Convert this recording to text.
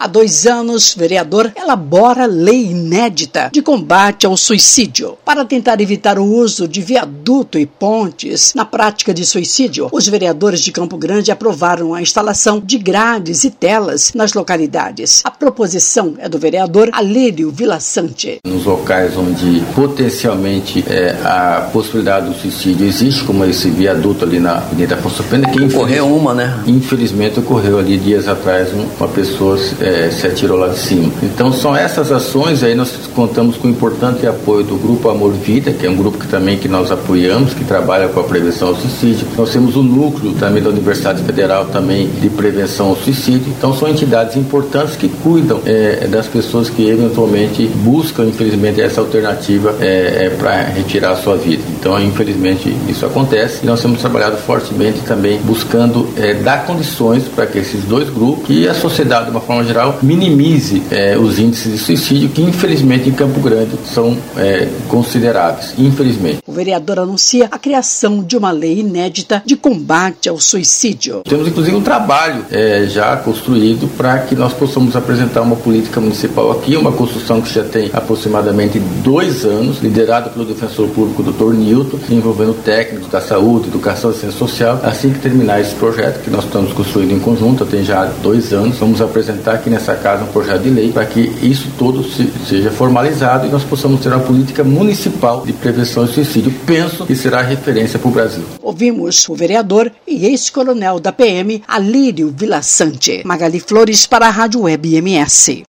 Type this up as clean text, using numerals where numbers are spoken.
Há 2 anos, o vereador elabora lei inédita de combate ao suicídio. Para tentar evitar o uso de viaduto e pontes na prática de suicídio, os vereadores de Campo Grande aprovaram a instalação de grades e telas nas localidades. A proposição é do vereador Alírio Vilaçante. Nos locais onde potencialmente a possibilidade do suicídio existe, como esse viaduto ali na Avenida Afonso Pena, que ocorreu infelizmente ocorreu ali dias atrás, uma pessoa se atirou lá de cima. Então são essas ações aí, nós contamos com o importante apoio do Grupo Amor Vida, que é um grupo que nós apoiamos, que trabalha com a prevenção ao suicídio. Nós temos o núcleo também da Universidade Federal também de prevenção ao suicídio. Então são entidades importantes que cuidam das pessoas que eventualmente buscam, infelizmente, essa alternativa para retirar a sua vida. Então, infelizmente, isso acontece e nós temos trabalhado fortemente também buscando dar condições para que esses dois grupos e a sociedade, de uma forma geral, minimize os índices de suicídio que, infelizmente, em Campo Grande são consideráveis, infelizmente. O vereador anuncia a criação de uma lei inédita de combate ao suicídio. Temos, inclusive, um trabalho já construído para que nós possamos apresentar uma política municipal aqui, uma construção que já tem aproximadamente 2 anos, liderada pelo defensor público Dr. Nilton, envolvendo técnicos da saúde, educação e ciência social. Assim que terminar esse projeto, que nós estamos construindo em conjunto, tem já 2 anos, vamos apresentar aqui nessa casa um projeto de lei para que isso todo seja formalizado e nós possamos ter uma política municipal de prevenção ao suicídio. Penso que será referência para o Brasil. Ouvimos o vereador e ex-coronel da PM, Alírio Vilaçante. Magali Flores para a Rádio Web MS.